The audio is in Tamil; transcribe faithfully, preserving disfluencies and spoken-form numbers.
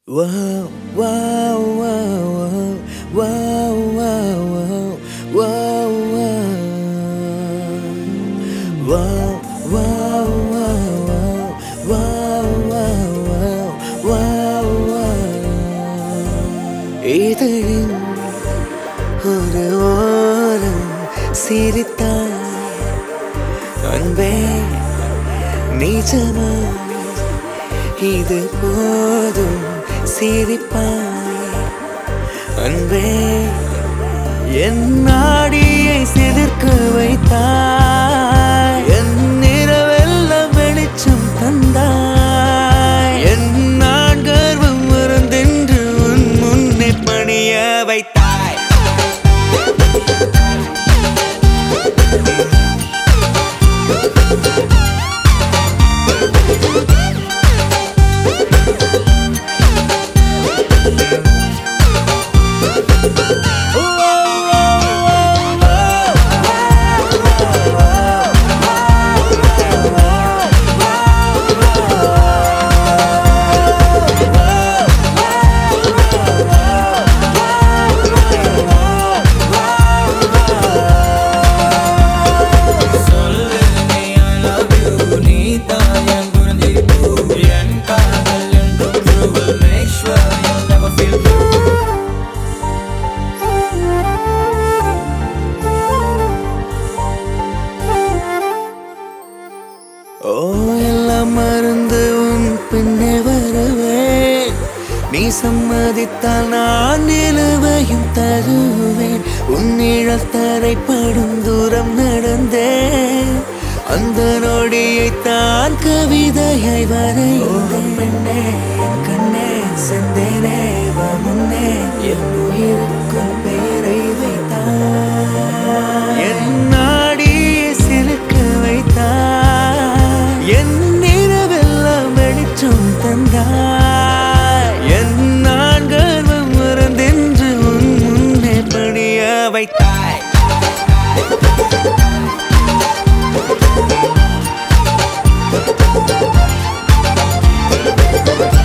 Wow, wow, wow, wow, wow, wow, wow, wow, wow, wow, wow, wow, wow, wow. இதழின் ஒரு ஓரம் சிரித்தாய் அன்பே நிஜமா இது போதும் சிரிப்பாய் அன்பே என் நாடியை சிலிர்க்க வைத்தாய் என் நிறவெல்லாம் வெளிச்சம் தந்தாய் என் நான் கர்வம் மறந்தென்று உன் முன்னே பணிய வைத்தாய் ஓ எல்லாம் மறந்து உன் பின்னே வருவேன் நீ சம்மதித்தால் நான் நிலுவையும் தருவேன் உன் நிழல் தரைப்படும் தூரம் நடந்தேன் அந்த நொடியை தான் கவிதையை வரைந்தேன் பெண்ணே என் கண்ணே செந்தேனே வா முன்னே என் உயிருக்கும் பேரை வைத்தாய் என் நாடியை சிலுக்க வைத்தாய் என் நிறவெல்லாம் வெளிச்சம் தந்தாய் என் நான் கர்வம் மறந்தென்று உன் முன்னே பணிய வைத்தாய் We'll be right back.